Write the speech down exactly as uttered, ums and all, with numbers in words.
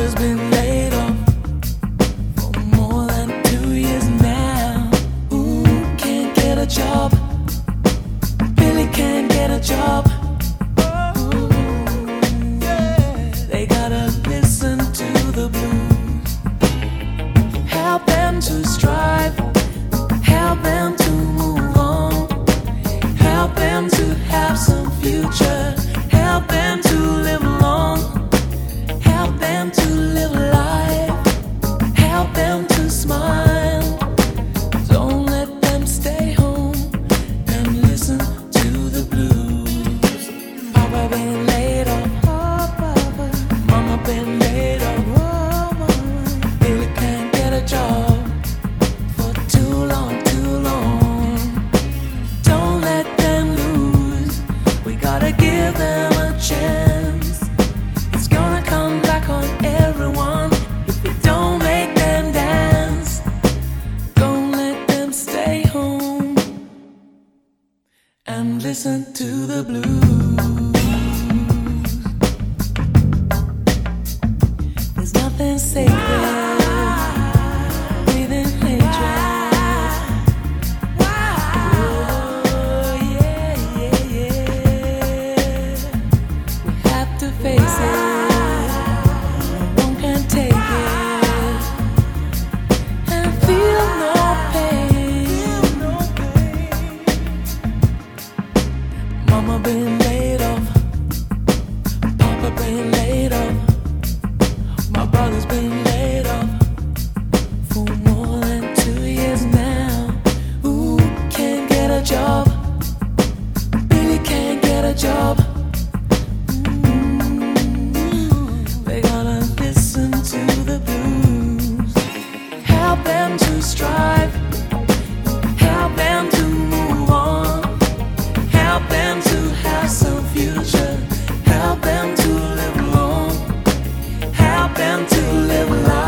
brother's been laid off for more than two years now. Ooh, can't get a job. Billy can't get a job. Ooh, yeah. They gotta listen to the blues. Help them to strive. Help them to move on. Help them to have some future. Help them to live long. Help them to live life. Help them to smile. Don't let them stay home and listen to the blues. Papa been laid off. Mama been laid off. Billy can't get a job for too long, too long. Don't let them lose. We gotta give them a chance. It's gonna come back on everyone if we don't make them dance. Don't let them stay home and listen to the blues. There's nothing sacred. Breathing hatred. Oh, yeah, yeah, yeah. We have to face it. No one can take it and feel no pain. Mama been laid off. Papa been laid off. My brother's been laid off for more than two years now. Ooh, can't get a job. Billy can't get a job. Mm, they gotta listen to the blues. Help them to strive. Help them to move on. Help them to have some future. Help them to live long. Help them to live life.